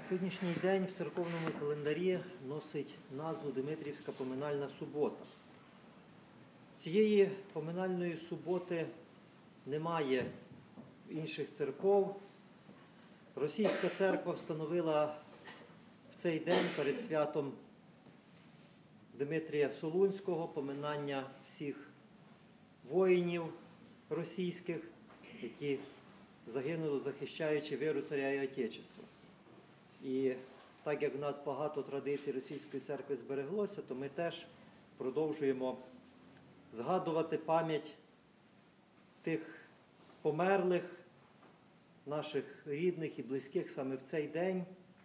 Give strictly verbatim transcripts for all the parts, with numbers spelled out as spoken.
Сьогоднішній день в церковному календарі носить назву Димитрівська поминальна субота. Цієї поминальної суботи немає в інших церков. Російська церква встановила в цей день перед святом Димитрія Солунського поминання всіх воїнів російських, які загинули, захищаючи віру царя і Отечества. І так як в нас багато традицій Російської церкви збереглося, то ми теж продовжуємо згадувати пам'ять тих померлих, наших рідних і близьких саме в цей день.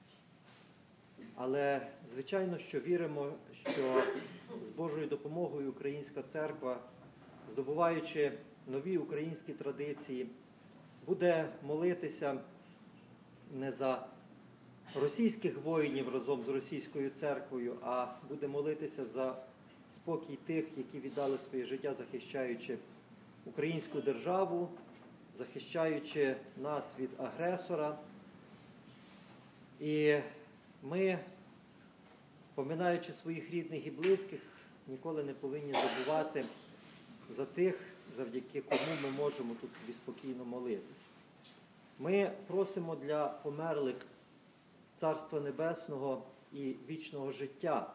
Але, звичайно, що віримо, що з Божою допомогою Українська церква, здобуваючи нові українські традиції, буде молитися не за російських воїнів разом з російською церквою, а буде молитися за спокій тих, які віддали своє життя, захищаючи українську державу, захищаючи нас від агресора. І ми, поминаючи своїх рідних і близьких, ніколи не повинні забувати за тих, завдяки кому ми можемо тут собі спокійно молитися. Ми просимо для померлих Царства Небесного і вічного життя.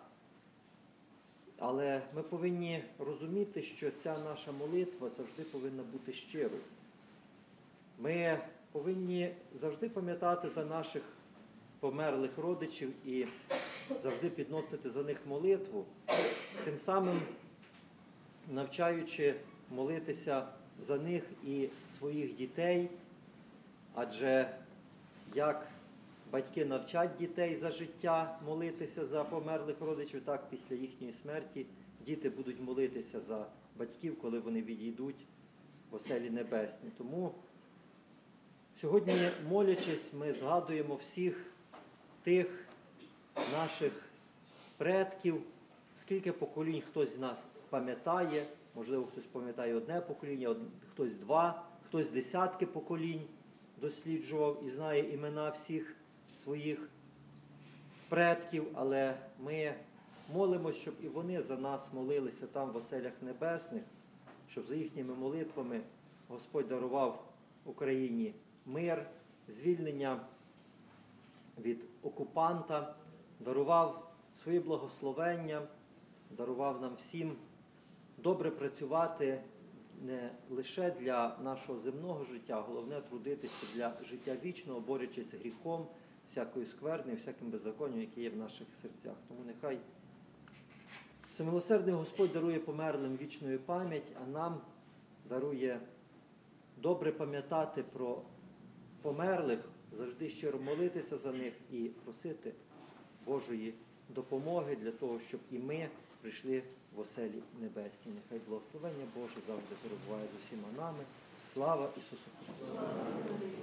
Але ми повинні розуміти, що ця наша молитва завжди повинна бути щирою. Ми повинні завжди пам'ятати за наших померлих родичів і завжди підносити за них молитву, тим самим навчаючи молитися за них і своїх дітей, адже як батьки навчать дітей за життя молитися за померлих родичів, так після їхньої смерті діти будуть молитися за батьків, коли вони відійдуть в оселі небесні. Тому сьогодні, молячись, ми згадуємо всіх тих наших предків, скільки поколінь хтось з нас пам'ятає, можливо, хтось пам'ятає одне покоління, хтось два, хтось десятки поколінь досліджував і знає імена всіх своїх предків, але ми молимося, щоб і вони за нас молилися там в оселях небесних, щоб за їхніми молитвами Господь дарував Україні мир, звільнення від окупанта, дарував своє благословення, дарував нам всім добре працювати не лише для нашого земного життя, а головне трудитися для життя вічного, борючись з гріхом, всякою скверною, всяким беззаконням, яке є в наших серцях. Тому нехай всемилосердний Господь дарує померлим вічну пам'ять, а нам дарує добре пам'ятати про померлих, завжди щиро молитися за них і просити Божої допомоги для того, щоб і ми прийшли в оселі небесні. Нехай благословення Боже завжди перебуває з усіма нами. Слава Ісусу Христу!